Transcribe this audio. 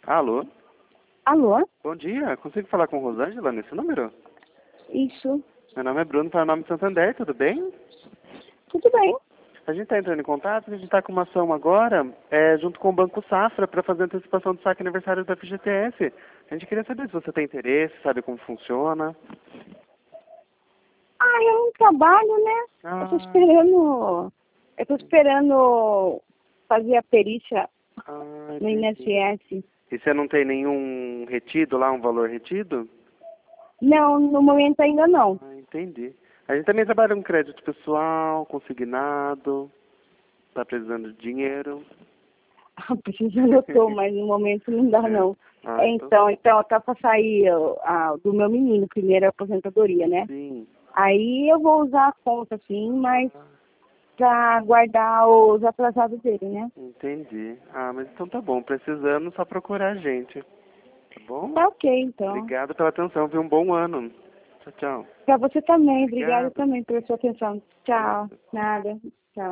Alô? Alô? Bom dia. Consigo falar com Rosângela nesse número? Isso. Meu nome é Bruno, para o nome de Santander, tudo bem? Tudo bem. A gente está entrando em contato, a gente está com uma ação agora, junto com o Banco Safra, para fazer antecipação do saque aniversário da FGTS. A gente queria saber se você tem interesse, sabe como funciona. Ah, eu não trabalho, né? Eu tô Ah, esperando. Eu tô esperando fazer a perícia no entendi. INSS. E você não tem nenhum retido lá, um valor retido? Não, no momento ainda não. Ah, entendi. A gente também trabalha com crédito pessoal, consignado, está precisando de dinheiro. Precisando eu tô, mas no momento não dá É. não. Ah, então Então tá pra sair do meu menino, primeiro a aposentadoria, né? sim. Aí eu vou usar a conta, sim, mas pra guardar os atrasados dele, né? Entendi. Ah, mas então tá bom. Precisando, só procurar a gente. Tá bom? Tá ok, então. Obrigado pela atenção. Viu? Um bom ano. Tchau, tchau. Pra você também. Obrigada Obrigado. também pela sua atenção. Tchau. Nada. Tchau.